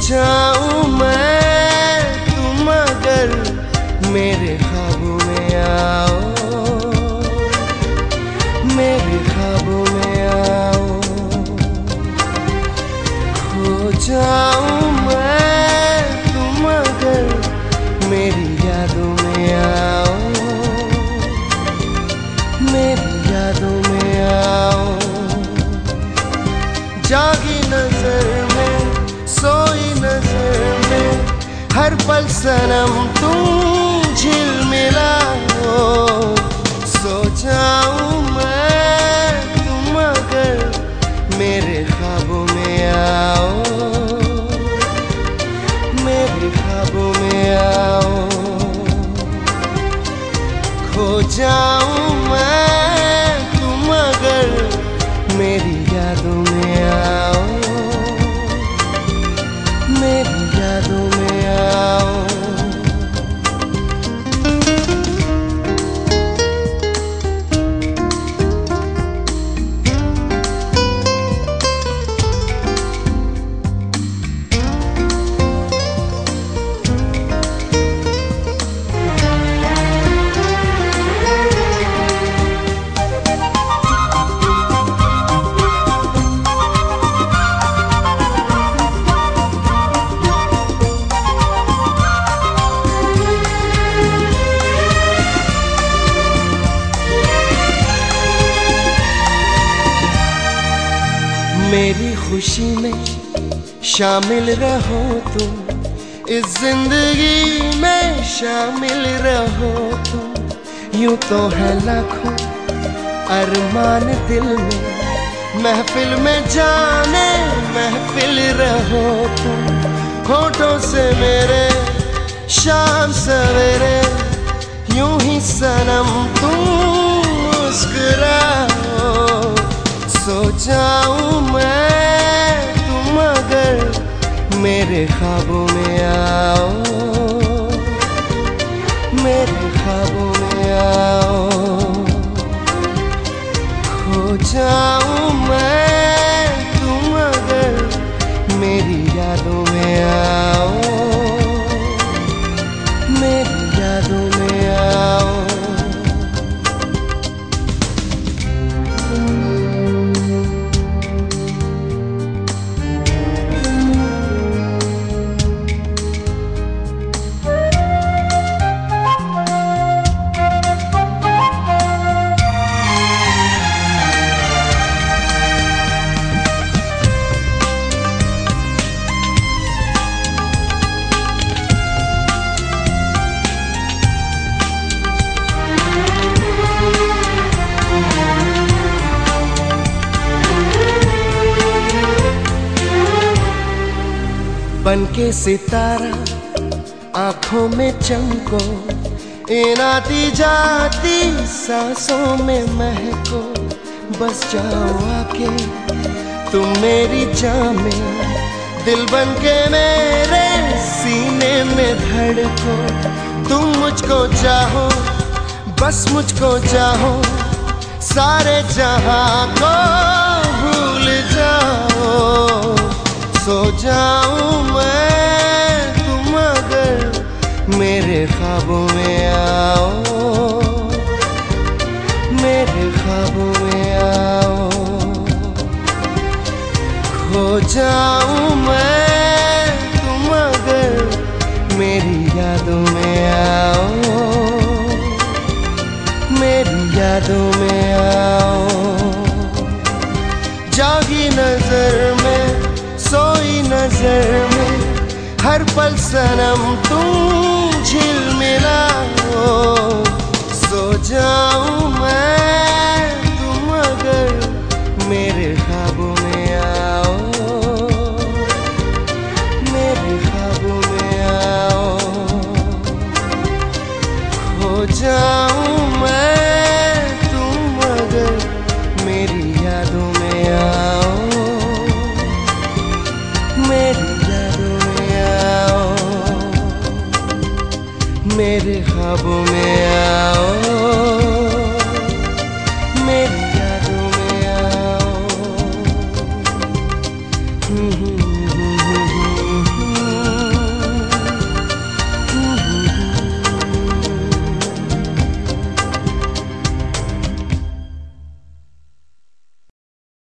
जाऊं मैं तुम अगर मेरे ख्वाबों में आओ, मेरे ख्वाबों में आओ। खो जाऊं मैं तुम अगर मेरी यादों में आओ, मेरी यादों में आओ। जागी नजर में सोई नजर में हर पल सनम तुम झिलमिलाओ। सो जाऊं मैं तुम अगर मेरे ख्वाबों में आओ, मेरे ख्वाबों में आओ। खो जाऊं मैं तुम अगर मेरी यादों में आओ, मेरी यादों में आओ। मेरी खुशी में शामिल रहो तुम, इस जिंदगी में शामिल रहो तुम। यूं तो है लाखों अरमान दिल में, महफिल में जाने महफिल रहो तुम। होठों से मेरे शाम सवेरे यूं ही सनम तुम मुस्कुराओ। सो जाऊं मैं तुम अगर मेरे ख्वाबों में आओ, मेरे ख्वाबों में आओ। खो जाऊं मैं तुम अगर मेरी यादों में आओ, मेरी यादों में आओ। बनके सितारा आंखों में चमको, इन आती जाती सांसों में महको। बस जाओ आके तुम मेरी जान में, दिल बनके मेरे सीने में धड़को। तुम मुझको चाहो बस मुझको चाहो, सारे जहां को भूल जाओ। सो जाऊं मैं तुम अगर मेरे ख्वाबों में आओ, मेरे ख्वाबों में आओ। खो जाऊं मैं तुम अगर मेरी यादों में आओ, मेरी यादों में आओ। जागी नजर में सोई नजर में हर पल सनम तुम झिलमिलाओ। सो जाऊं मैं तुम अगर मेरे ख्वाबों में आओ, मेरे ख्वाबों में आओ। खो जाऊं मैं तुम अगर मेरी यादों में आओ, मेरी यादों में आओ। मेरे ख्वाबों में आओ, मेरी यादों में आओ।